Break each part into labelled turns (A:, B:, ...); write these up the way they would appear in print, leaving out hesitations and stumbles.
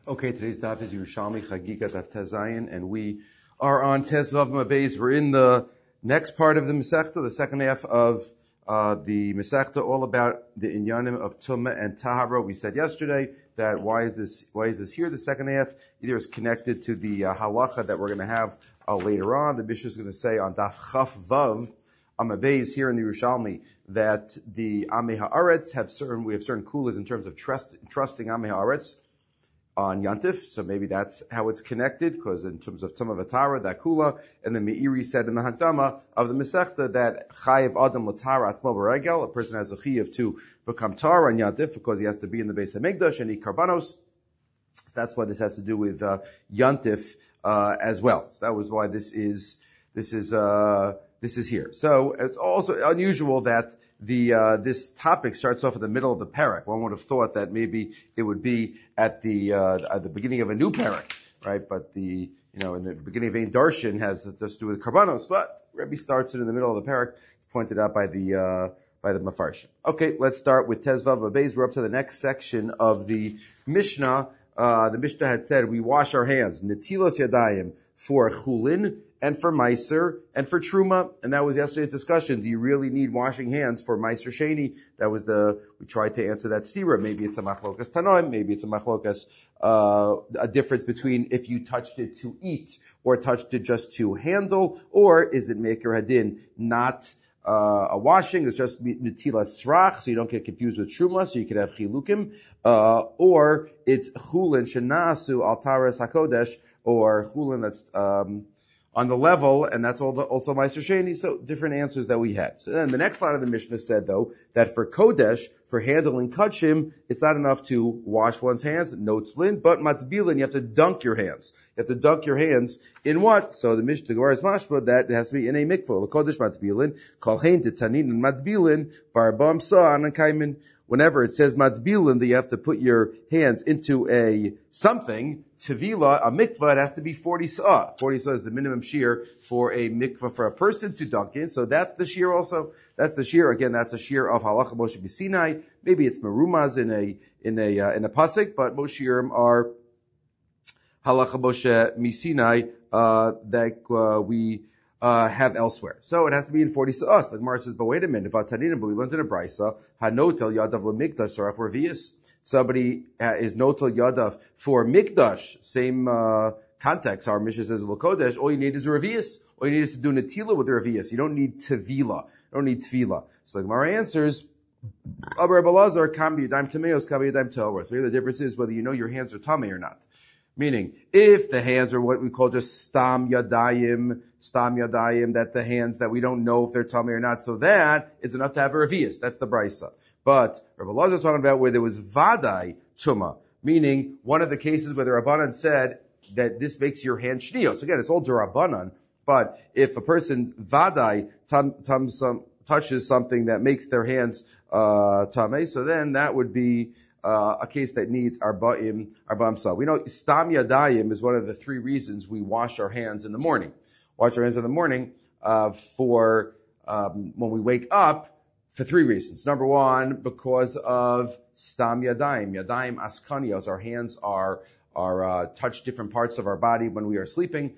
A: Okay, today's daf is Yerushalmi Chagiga Daf Tezayin, and we are on Tezvav Mabeis. We're in the next part of the Masechta, the second half of the Masechta, all about the inyanim of Tumah and Tahara. We said yesterday that why is this here? The second half either is connected to the halacha that we're going to have later on. The Mishnah is going to say on Daf Chaf Vav Mabeis here in the Yerushalmi that the Amei Haaretz we have certain kulas in terms of trusting Amei Haaretz on Yantif, so maybe that's how it's connected, because in terms of Tumah Vatara, that Kula, and then Meiri said in the Hakdama of the Masechta that Chayiv Adam Latara Atzmo B'Regel, a person has a Chayiv to become Tar on Yantif because he has to be in the base of Mikdash and eat Karbanos. So that's why this has to do with Yantif as well. So that was why this is here. So it's also unusual that this topic starts off at the middle of the parak. One would have thought that maybe it would be at the beginning of a new parak, right? But in the beginning of Ein Darshan has to do with Karbanos, but Rebbe starts it in the middle of the parak. It's pointed out by the Mefarshim. Okay, let's start with Tezvav Mabeis. We're up to the next section of the Mishnah. The Mishnah had said we wash our hands, Netilos Yadayim, for Chulin and for Meiser and for Truma. And that was yesterday's discussion. Do you really need washing hands for Meiser Sheni? That was we tried to answer that stira. Maybe it's a machlokas tanoim, maybe it's a machlokas, a difference between if you touched it to eat or touched it just to handle, or is it Meker Hadin, not a washing, it's just netila srach, so you don't get confused with truma, so you could have chilukim, or it's chulin shenasu altaras hakodesh, or chulin that's on the level, and that's also Meiser Sheni. So different answers that we had. So then the next line of the Mishnah said, though, that for Kodesh, for handling Kachim, it's not enough to wash one's hands, no tzlin, but Matzbilin, you have to dunk your hands. You have to dunk your hands in what? So the Mishnah Gemara is mashma that it has to be in a mikvah. Kodesh Matzbilin, Kolhein Titanin and Matzbilin, Barbam Sa'an and Kaimin. Whenever it says Matzbilin, that you have to put your hands into a something, Tevila, a mikvah, it has to be 40 sa'ah. 40 sa'ah is the minimum shear for a mikvah for a person to dunk in. So that's the shear also. That's the shear. Again, that's a shear of Halacha Moshe B'Sinai. Maybe it's Merumaz in a pasuk, but most shirim are Halacha Moshe Misinai, that we have elsewhere. So it has to be in 40 sa'as. Like Gemara says, but wait a minute, but we learned in a brisa, hanotel yadav l'mikdash sarach revius. Somebody is notel yadav for mikdash, same context. Our Mishnah says l'kodesh, all you need is a revius. All you need is to do netila with the revius. You don't need tevila. You don't need tefila. So the Gemara answers, Abar Balazar, kam b'yadayim tameos, kam b'yadayim telros. Maybe the difference is whether you know your hands are tamei or not. Meaning, if the hands are what we call just stam yadayim, that the hands that we don't know if they're tummy or not, so that it's enough to have a revius. That's the brisa. But Rabbi Lazar is talking about where there was vadai tuma, meaning one of the cases where the Rabbanan said that this makes your hand shnios. Again, it's all Rabbanan, but if a person vadai touches something that makes their hands tamei, so then that would be a case that needs arba'im sa. We know stam yadayim is one of the three reasons we wash our hands in the morning. Wash our hands in the morning for when we wake up for three reasons. Number one, because of stam yadayim. Yadayim askanios. Our hands are touch different parts of our body when we are sleeping,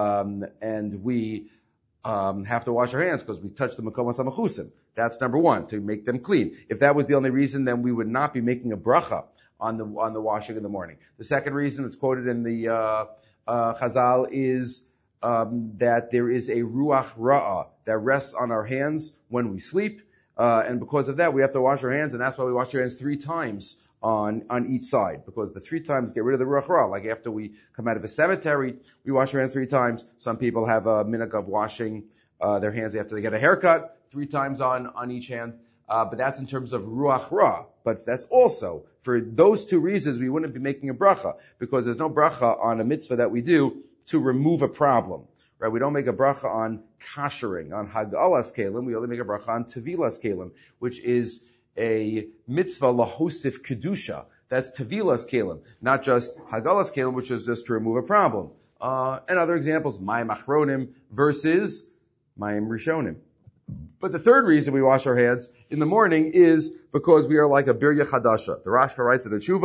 A: and we have to wash our hands because we touch the makom hamachusim. That's number one, to make them clean. If that was the only reason, then we would not be making a bracha on the washing in the morning. The second reason that's quoted in the Chazal is that there is a ruach ra'ah that rests on our hands when we sleep, and because of that, we have to wash our hands, and that's why we wash our hands 3 times on each side, because the 3 times get rid of the ruach ra'ah. Like after we come out of a cemetery, we wash our hands 3 times. Some people have a minhag of washing their hands after they get a haircut, 3 times on each hand. But that's in terms of ruach ra'ah. But that's also, for those 2 reasons, we wouldn't be making a bracha, because there's no bracha on a mitzvah that we do to remove a problem. Right? We don't make a bracha on kashering, on hagalas kelim. We only make a bracha on tevilas kelim, which is a mitzvah lahosif kedusha. That's tevilas kelim, not just hagalas kelim, which is just to remove a problem. And other examples, mayim achronim versus mayim rishonim. But the third reason we wash our hands in the morning is because we are like a birya chadasha. The Rashba writes in the Tshuva,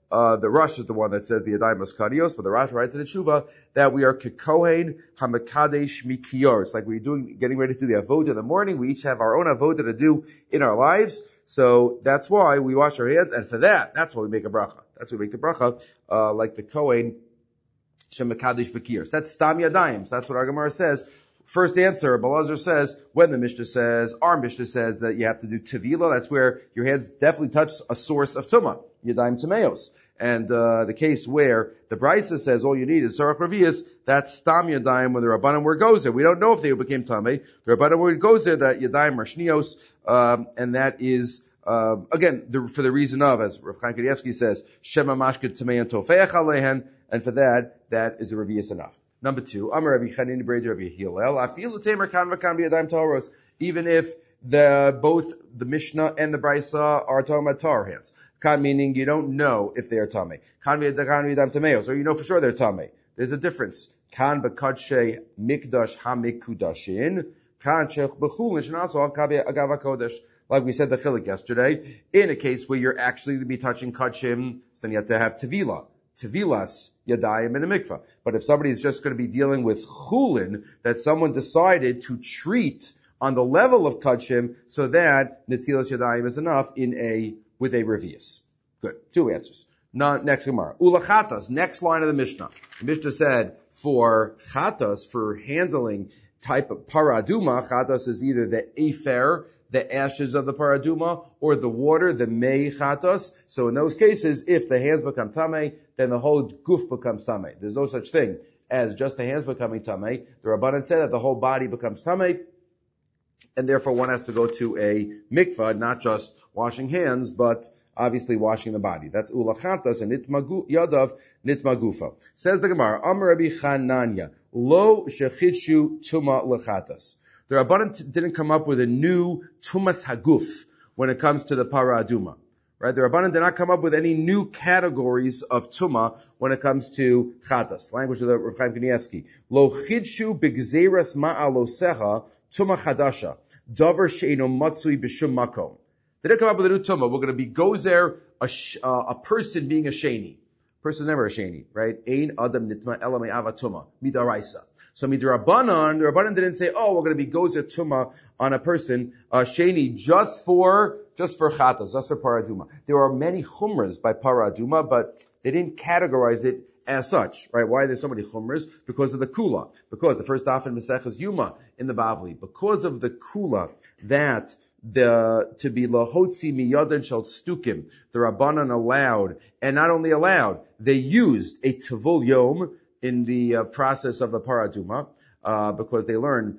A: The Rush is the one that says the Yadayim Maskadios, but the Rush writes in the Tshuva that we are Kekohen Hamakadesh Mikiyor. It's like we're getting ready to do the Avodah in the morning. We each have our own Avodah to do in our lives. So that's why we wash our hands, and for that's why we make a bracha. That's why we make the bracha, like the Kohen Shemakadesh Mikiyor. That's Stam Yadayim. So that's what our Gemara says. First answer, Balazar says, when the Mishnah says, our Mishnah says that you have to do Tevila, that's where your hands definitely touch a source of Tumah, Yadayim Tameos. And the case where the Brisa says all you need is Sarach Revius, that's Stam Yadayim when the Rabbanim were Gozer. We don't know if they became Tameh. The Rabbanim were Gozer, that Yadayim are Shnios, and that is, again, for the reason of, as Rav Chaim Kanievsky says, Shema Mashket Tameh and Tofeach Alehen, and for that is a Revius enough. Number 2, Amar Rabbi Chanin Breder Rabbi Hillel, Afilu Tamer Kan V'Kan B'Yadayim Taharos, even if both the Mishnah and the Brisa are talking about Tahor hands. Kan meaning you don't know if they are Tameh. Kan B'Yadayim Tameos, or you know for sure they're Tameh. There's a difference. Kan B'Kadshe Mikdash HaMikudashin, Kan Shech B'Chulin Shnaso Agav HaKodesh. Like we said the Chilik yesterday, in a case where you're actually to be touching Kachim, so then you have to have Tevilah. Tevilas Yadayim in a mikvah. But if somebody is just going to be dealing with chulin that someone decided to treat on the level of kachim, so that Netilas Yadayim is enough with a revius. Good. 2 answers. Next Gemara. Ulachatas, next line of the Mishnah. The Mishnah said for chatas, for handling type of paraduma, chatas is either the afer, the ashes of the paraduma, or the water, the mei chatas. So in those cases, if the hands become tamei, then the whole guf becomes tamei. There's no such thing as just the hands becoming tamei. The Rabbanan said that the whole body becomes tamei, and therefore one has to go to a mikvah, not just washing hands, but obviously washing the body. That's ulachatas and yadav nitma gufa. Says the Gemara, Amar Rabbi Chananya, lo shechidshu tuma lechatas. The Rabbanan didn't come up with a new tumas haguf when it comes to the para aduma. Right? The Rabbanan did not come up with any new categories of tuma when it comes to chatas. Language of the Rav Chaim Kanievsky. Lo chidshu b'gzeras ma'alosecha tuma chadasha. Davar she'eno matzui b'shum makom. They didn't come up with a new tuma. We're going to be gozer a person being a sheni. Person is never a sheni, right? Ein adam nitma ela me'ava tuma. Midaraisa. So the Rabbanan didn't say, we're going to be gozer tuma on a person, sheni, just for chatas, just for paraduma. There are many chumras by paraduma, but they didn't categorize it as such, right? Why are there so many chumras? Because of the kula. Because the first daf in Maseches Yuma in the Bavli. Because of the kula that to be lahotzi miyadan shel stukim, the Rabbanan allowed, and not only allowed, they used a tevul yom in the process of the paraduma, because they learned,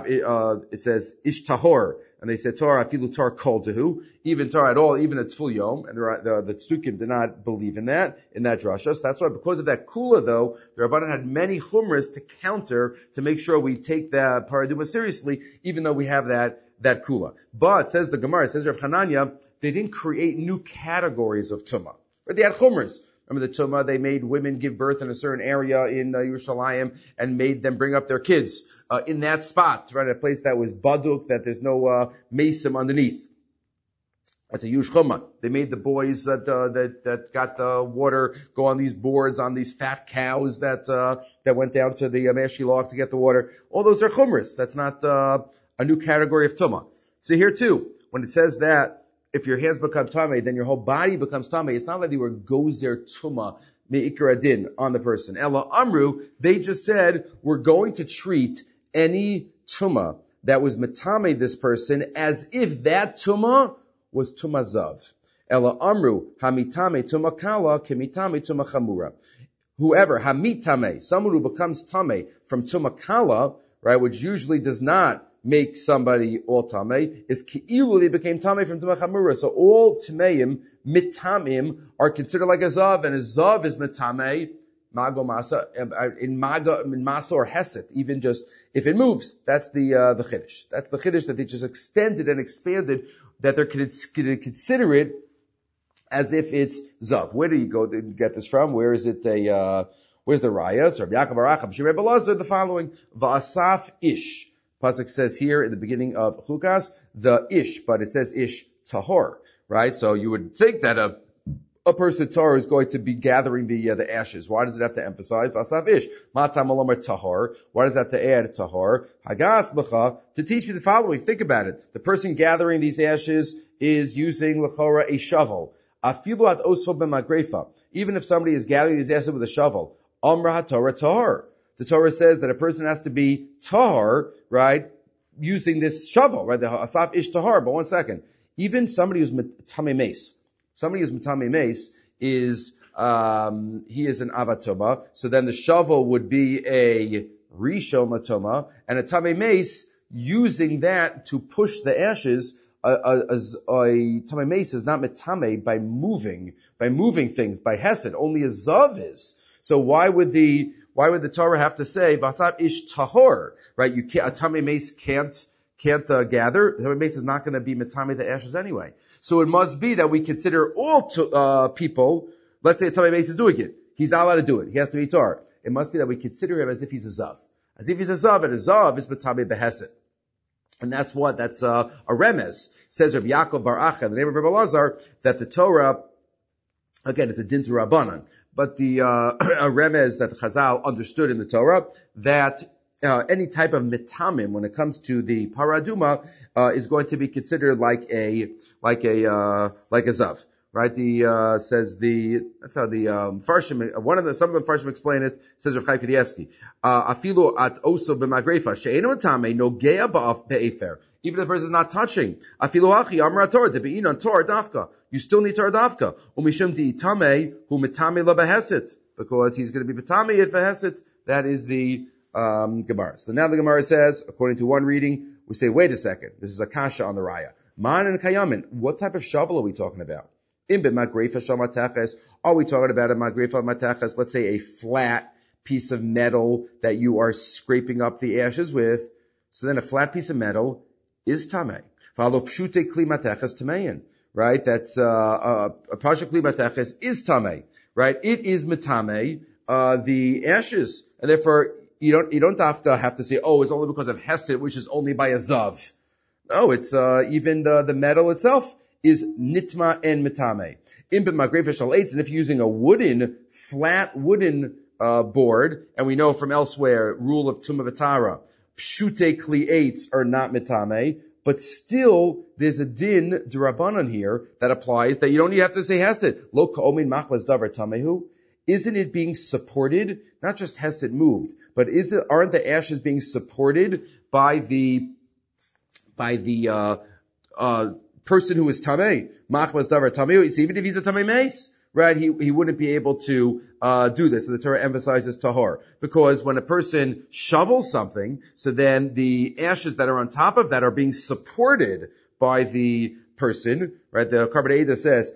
A: it says ish tahor, and they said Torah afilu tar kol tehu, even Torah at all, even a tful yom, and the Tzukim did not believe in that drasha. So that's why, because of that kula though, the Rabbanan had many chumras to counter, to make sure we take the paraduma seriously, even though we have that kula. But, says the Gemara, says Rav Hananya, they didn't create new categories of tumah, but they had chumras. Remember the Tumah, they made women give birth in a certain area in Yerushalayim and made them bring up their kids in that spot, right? A place that was baduk, that there's no mesim underneath. That's a huge chumah. They made the boys that got the water go on these boards, on these fat cows that went down to the Meshilach to get the water. All those are chumras. That's not a new category of Tumah. So here too, when it says that if your hands become tamei, then your whole body becomes tamei. It's not like they were gozer tuma me'ikar adin on the person. Ella amru, they just said, we're going to treat any tuma that was metame this person as if that tuma was tuma zav. Ella amru, hamitame tuma kala, kemitame tuma chamura. Whoever, hamitame, someone who becomes tame from tuma kala, right, which usually does not make somebody all tamei, is ki'ilu, they became tamei from tumah chamura. So all tameim, mitamim, are considered like a zav, and a zav is mitamei, mago masa, in masa or heset, even just, if it moves, that's the chiddush. That's the chiddush that they just extended and expanded, that they're going to consider it as if it's zav. Where do you go to get this from? Where is it where's the raya? So Rabbi Yaakov Aracham, Shirei Belazar, the following, va'asaf ish. Pasuk says here in the beginning of Chukas, the ish, but it says ish tahor, right? So you would think that a person tahor is going to be gathering the ashes. Why does it have to emphasize vasav ish? Matam alomar tahor. Why does it have to add tahor? Hagatz l'cha, to teach me the following. Think about it. The person gathering these ashes is using l'chora a shovel. Afilu at oso b'magrefa. Even if somebody is gathering these ashes with a shovel, amra haTorah tahor. The Torah says that a person has to be tahor, right, using this shovel, right? The asaf ish tahor. But one second, even somebody who's tamei mace. Somebody who's Matame Mace is, he is an Avatoma. So then the shovel would be a Rishon Matoma, and a Tame Mace using that to push the ashes. A Tame Mace is not Matame by moving things, by Hesed. Only a Zav is. So why would the Torah have to say, Vasav ish tahor, right? A Tame Mace can't gather. The Tame Mace is not going to be Matame the ashes anyway. So it must be that we consider all people, let's say a Tamei Mace is doing it. He's not allowed to do it. He has to be Tar. It must be that we consider him as if he's a Zav. As if he's a Zav, and a Zav is B'tamei Beheset. And that's a remez. Says Rabbi Yaakov Bar Acha, the name of Rabbi Lazar, that the Torah, again, it's a din to Rabbanan, but a remez that the Chazal understood in the Torah, that any type of mitamim, when it comes to the paraduma, is going to be considered like a zav, right? That's how the Farshim, some of the Farshim explain it, says Rav Chaim Kanievsky, afilu at oso b'magrefa, she'enu matame, nogea ba'af be'efer. Even if the person is not touching, afilu hachi, amra Torah, debe'in on Torah dafka. You still need Torah dafka. Umishum di'itame, hu mitame la behesit. Because he's going to be mitame at behesit. That is the Gemara. So now the Gemara says, according to one reading, we say, wait a second, this is a kasha on the raya. Man and kayamin, what type of shovel are we talking about? Are we talking about a magrefa matachas, let's say a flat piece of metal that you are scraping up the ashes with? So then a flat piece of metal is tamei. Follow pshute kli matachas tamein, right? That's a pasha kli matachas is tamei, right? It is metame the ashes, and therefore you don't have to say, oh, it's only because of Hesed, which is only by a Zav. No, it's, even the metal itself is Nitma and Mitame. And if you're using a flat wooden, board, and we know from elsewhere, rule of Tumah V'Tara, Pshute Kli'ates are not Mitame, but still, there's a din d'Rabbanan here that applies that you don't even have to say Hesed. Lo ka'omin machmas davar tamehu. Isn't it being supported? Not just Hesed moved, but aren't the ashes being supported by the person who is tamei? Machmas davar tamei. So even if he's a tamei mace, right? He wouldn't be able to do this. So the Torah emphasizes tahor, because when a person shovels something, so then the ashes that are on top of that are being supported by the person, right? The Karban Eidah says,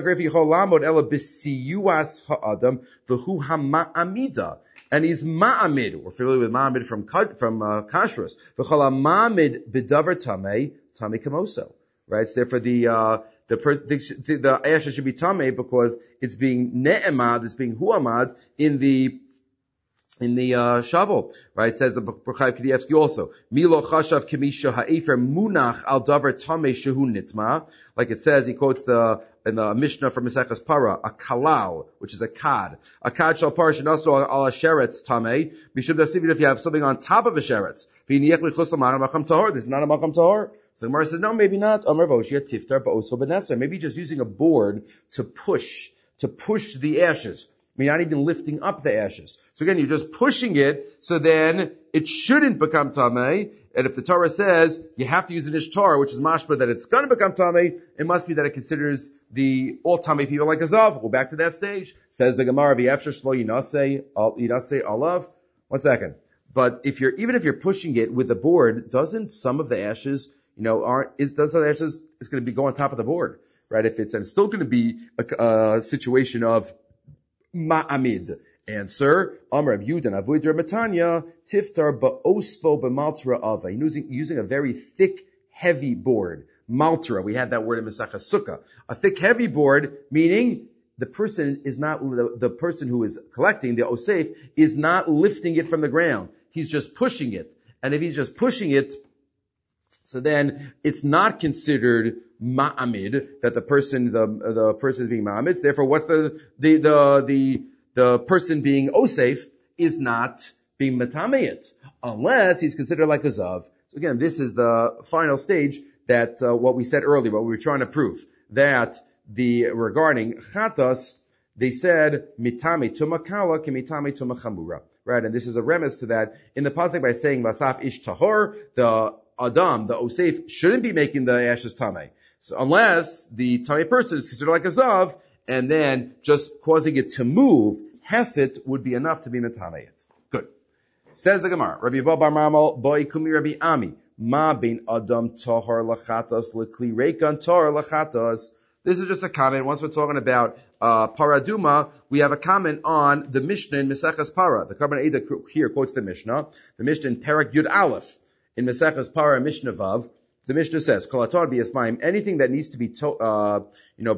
A: and he's ma'amid. We're familiar with ma'amid from kashrus. Ma'amid b'davar tamei kamoso, right? So therefore the ashes should be tamei because it's being ne'emad, it's being huamad in the shovel, right? It says the Chaim Kanievsky also, Milo chashav kimisha ha'efer munach al davar tamei shehu nitma. Like it says, he quotes in the Mishnah from Maseches Para, a kalal, which is a kad. A kad shall parish and also al sheretz tamei. Mishum dasivit, if you have something on top of a sheretz. V'iniech lichus l'ma'am makam tahor. This is not a makam tahor. So the Gemara says, no, maybe not. Amar voshia tiftar ba'oso b'neser. Maybe just using a board to push the ashes. You're not even lifting up the ashes. So again, you're just pushing it, so then it shouldn't become tamei. And if the Torah says you have to use an ishtar, which is mashma that it's going to become tamei, it must be that it considers all tamei people like a zav. Go back to that stage. Says the Gemara, v'yafshar shlo yinasei alav. 1 second. But even if you're pushing it with the board, doesn't some of the ashes, it's going to be going on top of the board, right? And it's still going to be a situation of ma'amid. Answer, Amar Rav Yudan, Avoid Rav Matanya, Tiftar ba'ospo b'maltra ava. Using a very thick, heavy board. Maltra, we had that word in Maseches Sukkah. A thick, heavy board, meaning the person who is collecting, the osef, is not lifting it from the ground. He's just pushing it. And if he's just pushing it, So then it's not considered ma'amid that the person is being ma'amid. Therefore, what's the person being osef is not being matameyit unless he's considered like a zav. So again, this is the final stage that what we said earlier, what we were trying to prove, that regarding chatas, they said mitame tumakala ke mitame tumachamura, right? And this is a remiss to that in the pasuk by saying vasaf ish tahor, the adam, the osef, shouldn't be making the ashes tame. So unless the tame person is considered like a zav, and then just causing it to move, hesed would be enough to be metameyit. Good. Says the Gemara, Rabbi Yabal bar Marmal, boy kumi Rabbi Ami, ma bein adam tahor lachatas lekli reikan tahor lachatas. This is just a comment. Once we're talking about paraduma, we have a comment on the Mishnah in Meseches Para. The Karban Eda here quotes the Mishnah. The Mishnah in Parak Yud Aleph in Meseches Para Mishnah Vav. The Mishnah says, "Kol atar b'yasmayim," anything that needs to be become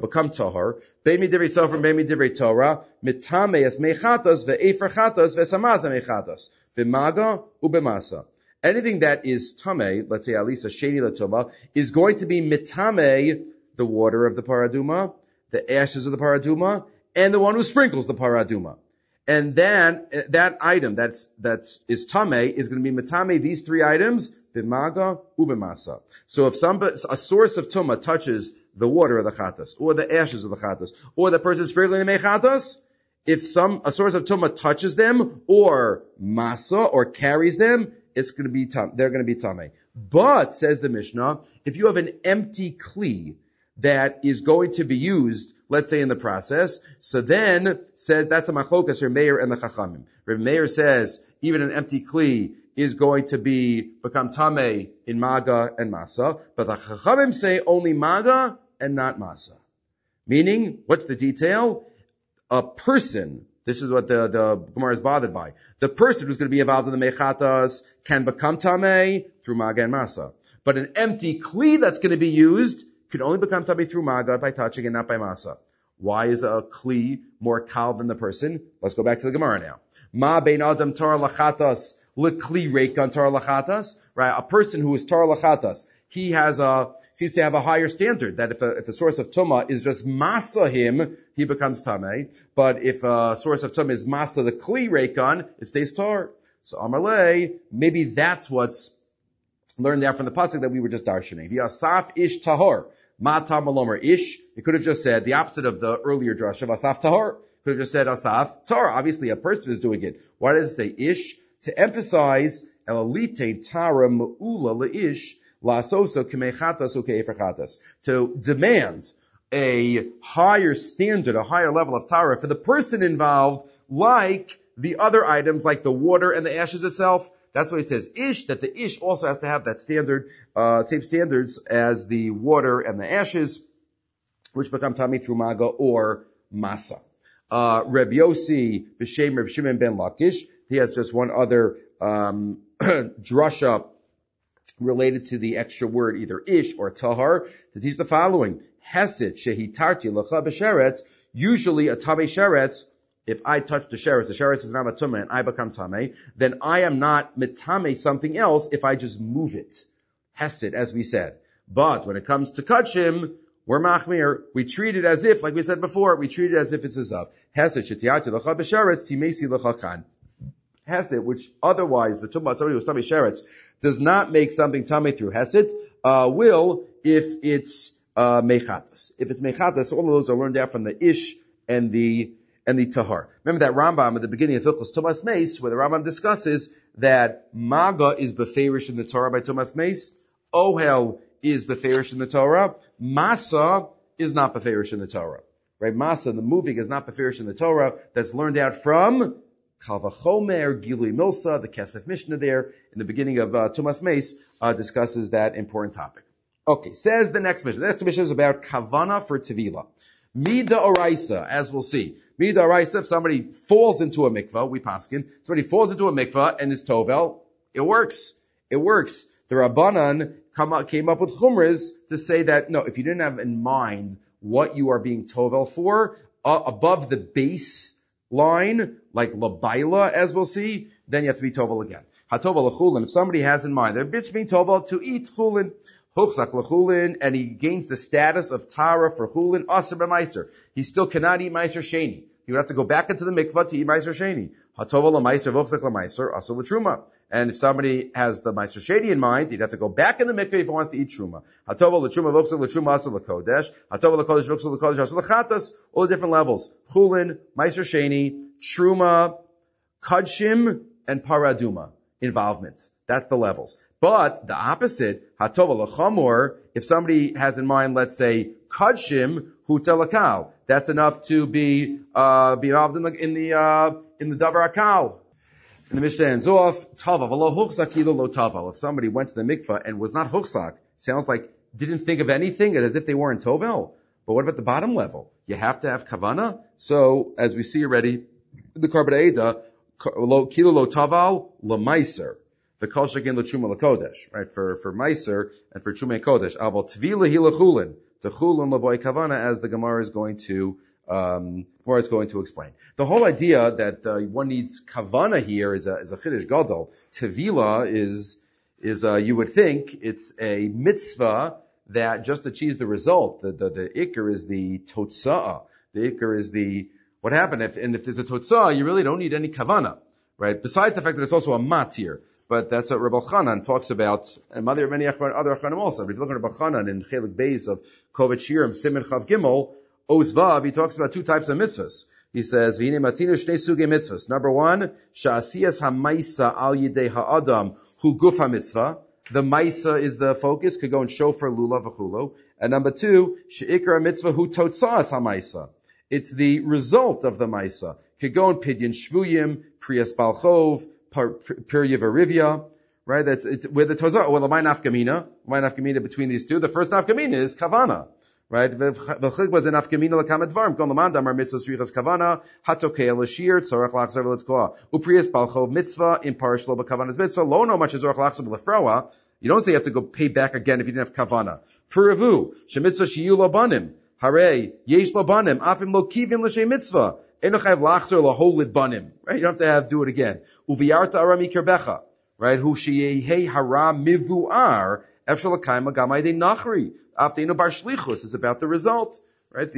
A: tahor. Beimi divrei sofer, beimi divrei Torah, mitame es mechatas ve'efer chatas ve'samaz mechatas b'maga u'b'masa. Anything that is tame, let's say at least a sheni latoma, is going to be mitame, the water of the paraduma, the ashes of the paraduma, and the one who sprinkles the paraduma. And then that item that is tame is going to be mitame these three items, b'maga u'b'masa. So if a source of tuma touches the water of the chatas, or the ashes of the chatas, or the person sprinkling the mechatas, if a source of tuma touches them, or masa, or carries them, they're going to be tame. But, says the Mishnah, if you have an empty kli that is going to be used, let's say in the process, so then said that's a machlokas Reb Meir and the Chachamim. Reb Meir says even an empty kli is going to become tameh in maga and masa, but the Chachamim say only maga and not masa. Meaning, what's the detail? A person, this is what the Gemara is bothered by, the person who's going to be involved in the mechatas can become tameh through maga and masa. But an empty kli that's going to be used can only become tameh through maga by touching and not by masa. Why is a kli more kal than the person? Let's go back to the Gemara now. Ma bein adam tar lachatas lekli reikan tar lachatas. Right, a person who is tar lachatas, he seems to have a higher standard that if a source of tuma is just masa him, he becomes tameh. But if a source of tuma is masa the kli reikan, it stays tar. So Amarle, maybe that's what's learned out from the pasuk that we were just darshaning. The asaf ish tahor. Matam malomer ish. It could have just said the opposite of the earlier drush of asaf tahor. Could have just said asaf tahor. Obviously, a person is doing it. Why does it say ish? To emphasize elalite tara mu'ula leish lasoso kemechatas ukeifrachatas. To demand a higher standard, a higher level of tara for the person involved, like the other items, like the water and the ashes itself. That's why it says ish, that the ish also has to have that standard, same standards as the water and the ashes, which become tami through maga or masa. Reb Yossi b'shem Reb Shimon ben Lakish, he has just one other drasha related to the extra word, either ish or tahar, to teach the following: Hesed shehitarti lecha b'sheretz. Usually a tamei sheretz, if I touch the sheretz is not a tumah and I become tamei, then I am not mitame something else if I just move it. Hesed, as we said. But when it comes to kachim, we're machmir. We treat it as if, like we said before, we treat it as if it's a zav. Hesed shetiati lecha b'sheretz timesi lecha kan. Hesed, which otherwise the tumah, somebody who's tamei sheretz, does not make something tamei through hesed, will if it's mechatas. If it's mechatas, all of those are learned out from the ish and the tahar. Remember that Rambam at the beginning of Hilchos Tumas Meis, where the Rambam discusses that maga is beferish in the Torah by Tumas Meis, ohel is beferish in the Torah, masa is not beferish in the Torah. Right? Masa, the moving, is not beferish in the Torah. That's learned out from Kal Vachomer, Gilui Milsa, the Kesef Mishnah there, in the beginning of Tumas Meis, discusses that important topic. Okay, says the next Mishnah. The next Mishnah is about Kavana for Tevila. Mida Oraisa, as we'll see. Mida Oraisa, if somebody falls into a mikvah, we paskin, somebody falls into a mikvah and is tovel, it works. It works. The Rabbanan came up with chumras to say that, no, if you didn't have in mind what you are being tovel for, above the base line, like labaila, as we'll see, then you have to be tovel again. Hatova l'chulin, if somebody has in mind, they're being tovel to eat chulin, Huchzak l'chulin, and he gains the status of Tara for chulin, aser b'maiser. He still cannot eat maiser sheni. He would have to go back into the mikvah to eat maiser sheni. Hatova l'maiser, v'chzak l'maiser, aser l'truma. And if somebody has the maiser sheni in mind, he'd have to go back in the mikvah if he wants to eat truma. Hatova l'truma, v'chzak l'truma, aser l'kodesh. Hatova l'kodesh, v'chzak l'kodesh, aser l'chatas. All the different levels. Chulin, maiser sheni, truma, kadshim, and paraduma. Involvement. That's the levels. But the opposite, hatova l'chamor, if somebody has in mind, let's say, kadshim hutelakal, that's enough to be involved in the davar akal. And the Mishnah ends off, tava v'lo huchzak ilo lo taval. If somebody went to the mikvah and was not huchzak, sounds like didn't think of anything, as if they weren't tovel. But what about the bottom level? You have to have kavana. So, as we see already, the Karban Eda, kilo lo taval l'maiser. The kol shekin l'chuma l'kodesh, right? For meiser and for chumei kodesh. Aval tvila hi l'chulin. The chulin l'boy kavana, as the Gemara is going to explain. The whole idea that one needs kavana here is a chiddush gadol. Tvila is you would think it's a mitzvah that just achieves the result. The ikar is the totzah. The ikar is what happened. If there's a totzah, you really don't need any kavana, right? Besides the fact that it's also a matir. But that's what Rabbi Chanan talks about, and many other Achanim also. If you look at Rabbi Chanan in Chelik Beis of Kovet Shirim, Simen Chav Gimel, Ozvav, he talks about two types of mitzvahs. He says, V'hine matzinu shnei sugei mitzvahs. Number one, Sha'asiyas ha'maisa al yidei ha'adam hu guf ha'mitzvah. The maisa is the focus, could go and show for lulav v'chulo. And number two, She'ikar mitzvah hu totza'as ha'maisa. It's the result of the maisa. Could go and pidyon shvuyim, priyas balchov, Pirya Varivya, right? It's where the Tozah, well, the my nafkamina between these two. The first nafkamina is kavana, right? V'chlik was a nafkamina l'kamet dvarim. Kol l'man damar mitzvah srichas kavana, hatokei l'shir, tzorach l'achzav l'tzkoa. Upriyas balchov mitzvah, in parish lo b'kavana's mitzvah, lo no much as tzorach l'achzav l'froa. You don't say you have to go pay back again if you didn't have kavana. Puravu, shemitzvah shiyu labanim, hare, yesh labanim, afim lo kivim l'shem mitzvah. Right? You don't have to do it again. Uviyarta arami kirbecha. Right? Hu sheyehei hara mivuar efshalakaima gamaydei nachri. Afteinu bar shlichus is about the result. Right?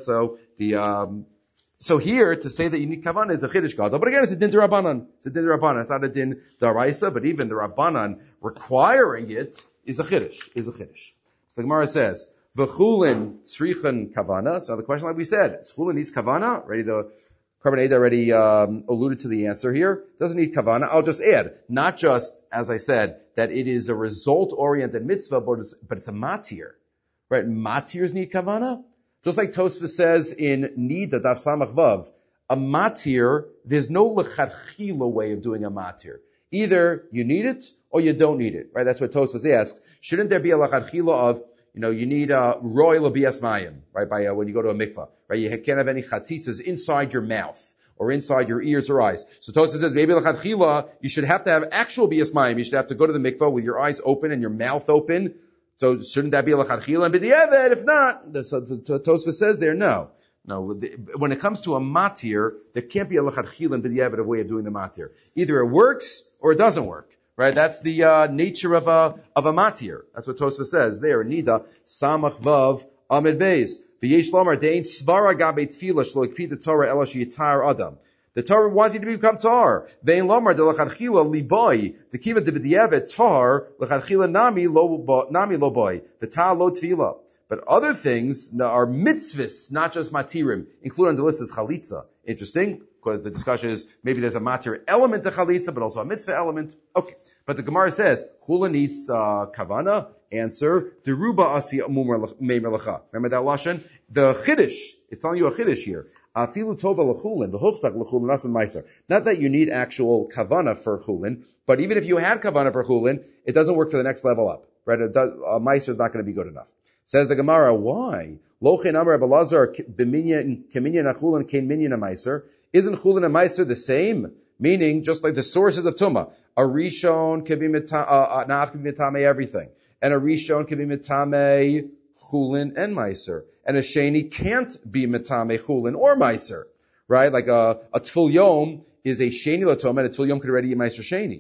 A: So here to say that you need kavanah is a chiddush gadol, but again it's a din d'Rabbanan. It's a din d'Rabbanan. It's not a din d'Oraisa, but even the Rabbanan requiring it is a chiddush. So the Gemara says, V'chulin tzrichan kavana. So the question, like we said, chulin needs kavana. The Karban Eda already alluded to the answer here. Doesn't need kavana. I'll just add, not just, as I said, that it is a result-oriented mitzvah, but it's a matir. Right? Matirs need kavana. Just like Tosfos says in Nida, Daf Samach Vav, a matir, there's no lechatchila way of doing a matir. Either you need it or you don't need it. Right? That's what Tosfos asks. Shouldn't there be a lechatchila of, you need a royal bias mayim, right? When you go to a mikvah, right? You can't have any chatzitzas inside your mouth or inside your ears or eyes. So Tosfos says maybe l'chadchila you should have to have actual bias mayim. You should have to go to the mikvah with your eyes open and your mouth open. So shouldn't that be l'chadchila? And b'diavad, if not, Tosfos says there, no. When it comes to a matir, there can't be a l'chadchila and b'diavad a way of doing the matir. Either it works or it doesn't work. Right, that's the nature of a matir. That's what Tosfos says there. Nida samach vav amid beis. V'yesh lomar de'ein svara gabe tefila shlo ikpi the Torah ela sheyitar adam. The Torah wants you to become tar. Ve'ein lomar de l'chadchila liboy tekiva de b'diavad tar l'chadchila nami lo boy. The ta lo tefila. But other things are mitzvahs, not just matirim, including the list is chalitza. Interesting, because the discussion is maybe there's a matir element to chalitza, but also a mitzvah element. Okay. But the Gemara says, chula needs kavana. Answer, deruba asi meimer lecha. Remember that lashon? The chiddush, it's telling you a chiddush here. Afilu tova lechulin, the huchzak lechulin, nasan meiser. Not that you need actual kavana for chulin, but even if you had kavana for chulin, it doesn't work for the next level up. Right? Meiser is not going to be good enough. Says the Gemara, why? Lochen amar Abelazar b'minyan keminyan achulin kein minyan ameiser. Isn't chulin and meiser the same? Meaning, just like the sources of tumah, a rishon can be na'af can be mitame everything, and a rishon can be mitame chulin and meiser, and a sheni can't be mitame chulin or meiser, right? Like a tful yom is a sheni latom, and a tful yom could already eat meiser sheni,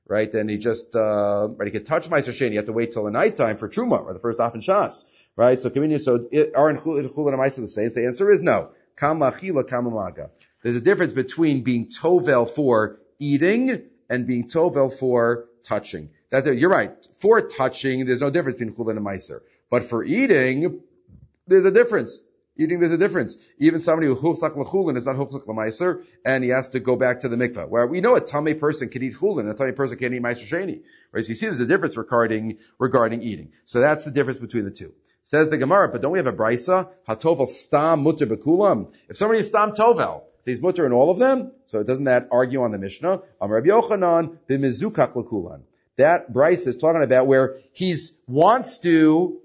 A: right? And he just, he could touch Meiser Sheni. You have to wait till the nighttime for Truma, or the first Daf and Shas, right? So convenient. So are Chulin and Meiser the same? So the answer is no. Kama Achila, Kama Maga. There's a difference between being Tovel for eating and being Tovel for touching. You're right. For touching, there's no difference between Chulin and Meiser. But for eating, there's a difference. There's a difference. Even somebody who huflak l'chulin is not huflak l'meiser, and he has to go back to the mikvah. Where we know a tamei person can eat chulin, and a tamei person can eat meiser sheni. Right? So you see there's a difference regarding eating. So that's the difference between the two. Says the Gemara, but don't we have a brisa? Hatovel stam mutter bekulam. If somebody is stam tovel, so he's mutter in all of them, so doesn't that argue on the Mishnah? Rabbi Yochanan b'mizukak l'kulan. That brisa is talking about where he wants to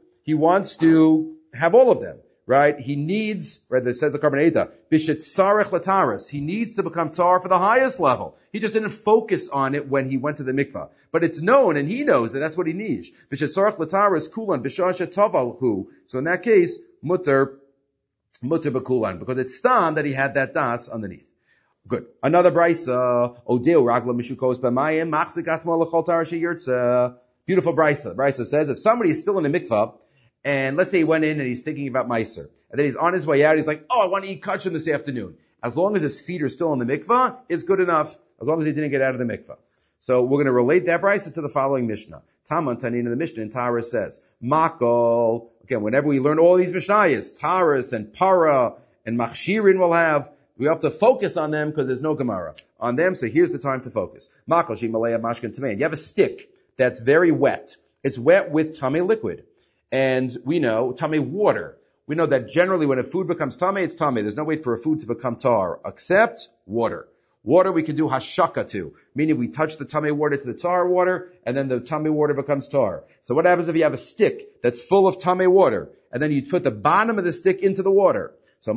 A: have all of them. Right? He needs, right, they said the Karbaneda, Bishit Sarech Lataris. He needs to become tar for the highest level. He just didn't focus on it when he went to the mikvah. But it's known, and he knows that that's what he needs. Bishit Sarech Lataris Kulan, Bishasha Tavalhu. So in that case, Mutter Bekulan, because it's stam that he had that das underneath. Good. Another brisa, Odeo Ragla Mishukos B'mayim, Machzik Atzma L'chol Tar Sheyirtza. Beautiful brisa. Brisa says, if somebody is still in the mikvah, and let's say he went in and he's thinking about Meiser. And then he's on his way out, he's like, I want to eat kachim this afternoon. As long as his feet are still in the mikvah, it's good enough. As long as he didn't get out of the mikvah. So we're going to relate that brisa to the following Mishnah. Taman Tanin in the Mishnah in Tara says, Makol. Again, whenever we learn all these Mishnayos, Taras and Para and Machshirin we have to focus on them because there's no Gemara on them. So here's the time to focus. Makol Shimalaya Mashkan Tamein. You have a stick that's very wet. It's wet with Tamei liquid. And we know, tamei water. We know that generally when a food becomes tamei, it's tamei. There's no way for a food to become tar, except water. Water we can do hashaka to, meaning we touch the tamei water to the tar water, and then the tamei water becomes tar. So what happens if you have a stick that's full of tamei water, and then you put the bottom of the stick into the water? So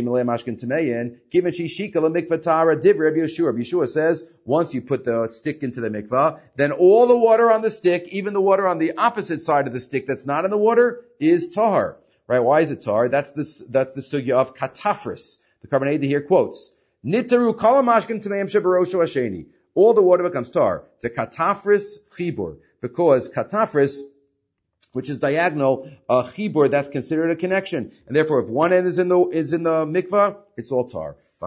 A: Yeshua says, once you put the stick into the mikvah, then all the water on the stick, even the water on the opposite side of the stick that's not in the water, is tahar. Right? Why is it tahar? That's the sugya of katafris. The Karbaneda here quotes, Nitaru kalamashkin tameim shebarosho hasheni. All the water becomes tar. The katafris chibur. Because katafris, which is diagonal, a chibur, that's considered a connection. And therefore, if one end is in the mikvah, it's all tar. No,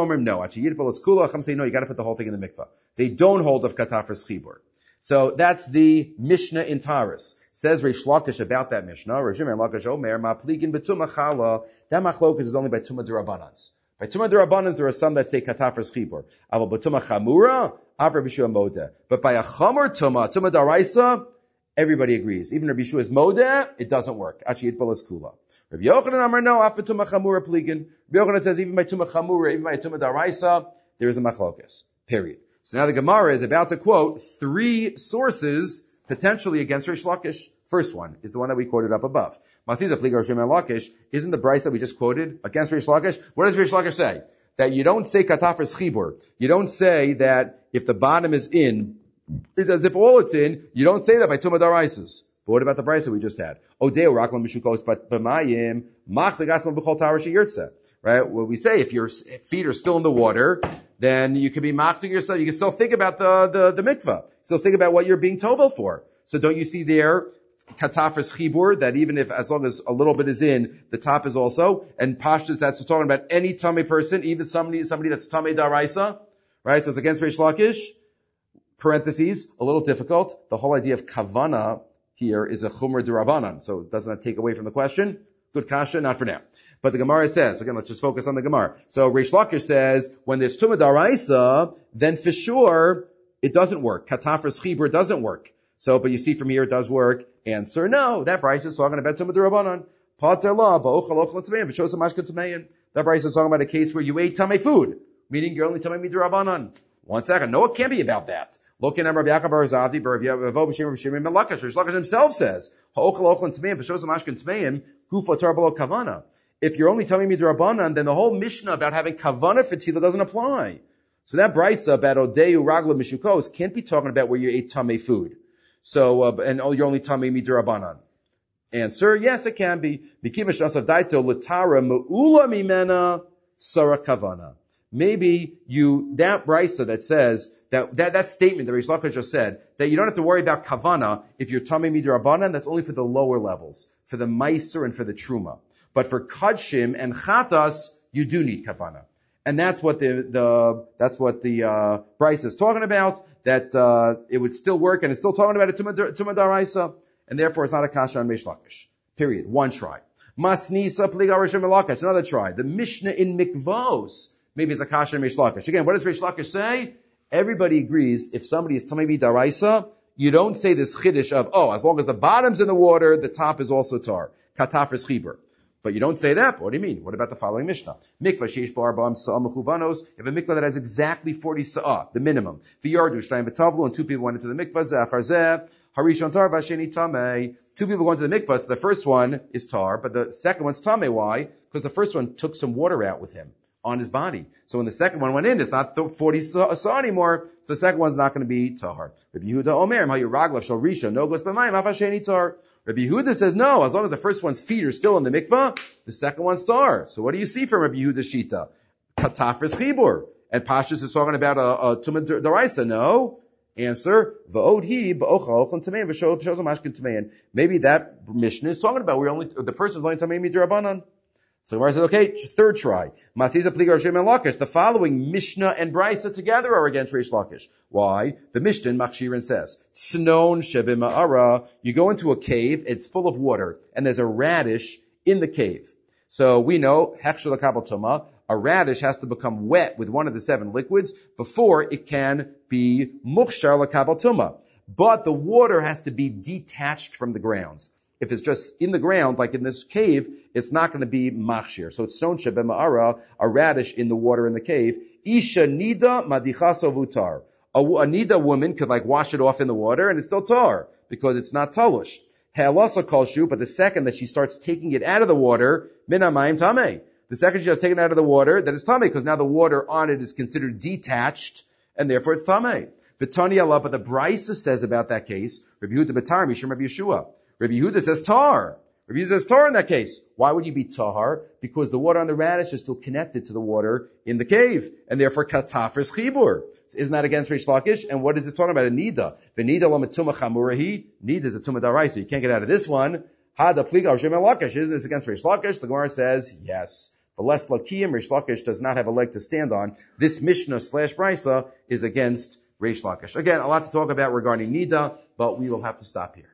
A: Chacham say, no, you gotta put the whole thing in the mikvah. They don't hold of katafris chibur. So that's the Mishnah in Taras. Says Reish Lakish about that Mishnah, Reish Lakish Omer, ma pligin betuma chala, that machlokas is only by Tumah D'Rabbanans. By Tumah D'Rabbanans, there are some that say katafris chibur. Aval betuma chamura, avra b'shua moda. But by a chamur Tumah D'Araisa, everybody agrees. Even Rabbi Yeshua's modeh, it doesn't work. Achi yitbalas kula. Rabbi Yochanan Amar no, af b'tumah chamura pligin. Rabbi Yochanan says even by tumah chamura, even by tumah d'araisa, there is a machlokas. Period. So now the Gemara is about to quote 3 sources potentially against Reish Lakish. First one is the one that we quoted up above. Matiza pliga Rosh Lakish isn't the brisa that we just quoted against Reish Lakish. What does Reish Lakish say? That you don't say katafris chibur. You don't say that if the bottom is in, it's as if all it's in, you don't say that by Tumah D'Araisas. But what about the brisa we just had? Odeo raklam mishukos but b'mayim mach legasma b'chol tara sheyirtza. Right? Well, we say if your feet are still in the water, then you can be machzing yourself. You can still think about the mikvah. Still think about what you're being tovel for. So don't you see there katafris chibur, that even if, as long as a little bit is in, the top is also, and pashtus, that's talking about any tamei person, even somebody that's tamei d'araisa, right? So it's against Reish Lakish. Parentheses, a little difficult. The whole idea of kavana here is a chumra d'Rabbanan, so doesn't that take away from the question? Good kasha, not for now. But the Gemara says, again, let's just focus on the Gemara. So Reish Lakish says, when there's tumah d'araisa, then for sure, it doesn't work. Katafris chibur doesn't work. So, but you see from here it does work. Answer, no. That brisa is talking about tumah d'Rabbanan. Pater la, ba'ochal ochel t'meim, v'shos ha'mashka t'meim. That brisa is talking about a case where you ate tamei food, meaning you're only tamei d'Rabbanan. One second. No, it can't be about that. Looking at Rabbi Yaakov Bar Zazi, Rabbi Yavo B'Shem Rabbi Shimon ben Lakish. Reish Lakish himself says, ha'ochel ochel t'meim, v'shos ha'mashka t'meim, gufa tar b'lo kavana. If you're only tamei d'Rabbanan, then the whole Mishnah about having kavana for tefillah doesn't apply. So that brisa about Odeu Ragla Mishukos can't be talking about where you ate tamei food. So, and you're only tamei midrabanan. Answer, yes, it can be. Mikimash nasav daito latara me'ula mimena sara kavana. maybe that brisa that says, that statement that Reish Lakish just said, that you don't have to worry about kavana if you're tamei midrabanan, that's only for the lower levels, for the meiser and for the truma. But for kadshim and chatas, you do need kavana. And that's what the brisa is talking about, that, it would still work, and it's still talking about a tumah daraisa, and therefore it's not a kasha on Reish Lakish. Period. One try. Masnisa pliga Reish Lakish. Another try. The Mishnah in Mikvos. Maybe it's a kasha on Reish Lakish. Again, what does Reish Lakish say? Everybody agrees if somebody is tamei daraisa, you don't say this chiddush of, as long as the bottom's in the water, the top is also tar. Katafris chibur. But you don't say that. What do you mean? What about the following Mishnah? Mikvah sheish bo arba'am sa'ah mechuvanos. If a mikvah that has exactly 40 sa'ah, the minimum. V'yardu shtayim v'tavlu, and two people went into the mikvah, ze'achar zeh, harishon tar v'asheni tamei. Two people go into the mikvah, so the first one is tar, but the second one's tamei. Why? Because the first one took some water out with him on his body. So when the second one went in, it's not 40 sa'ah anymore, so the second one's not going to be tahar. Rabbi Yehuda Omer, Ma'yu raglav shal rishon, no goes b'mayim, afasheni tar. Rabbi Yehuda says no, as long as the first one's feet are still in the mikvah, the second one's tar. So what do you see from Rabbi Yehuda's shita? Katafris chibur. And Pashtus is talking about a tumah daraisa. No. Answer, v'od ba'ochal ochlan tamein v'shol mashkin tamein. Maybe that Mishnah is talking about the person's only tamei midrabanan. So Gemara says, okay, third try. Matiza pliga Reish Lakish. The following Mishnah and Brisa together are against Reish Lakish. Why? The Mishnah in Machshirin says, Snon shebe ma'ara. You go into a cave, it's full of water, and there's a radish in the cave. So we know, hechshel hakabel tuma, a radish has to become wet with one of the 7 liquids before it can be mukhshar lakabel tuma. But the water has to be detached from the grounds. If it's just in the ground, like in this cave, it's not going to be machshir. So it's son shebe ma'ara, a radish in the water in the cave. Isha nida madichaso vutar. A nida woman could wash it off in the water and it's still tar because it's not talush. He'alasa kolshu, but the second that she starts taking it out of the water, mina mayim tamei. The second she has taken it out of the water, then it's tamei because now the water on it is considered detached and therefore it's tamei. V'tani Allah, but the Brisa says about that case, Rabbi Yehuda Batar Mishum Rabbi Yeshua. Rabbi Yehuda says tar. Rabbi Yehuda says tar in that case. Why would you be tahar? Because the water on the radish is still connected to the water in the cave, and therefore katafris chibur. Isn't that against Reish Lakish? And what is this talking about? A nida. The nida lamatuma chamurahi. Nida is a tumah daraisa. You can't get out of this one. Hada pliga Reish Lakish. Isn't this against Reish Lakish? The Gemara says yes. The less lakiyim, Reish Lakish does not have a leg to stand on. This Mishnah / Brisa is against Reish Lakish. Again, a lot to talk about regarding nida, but we will have to stop here.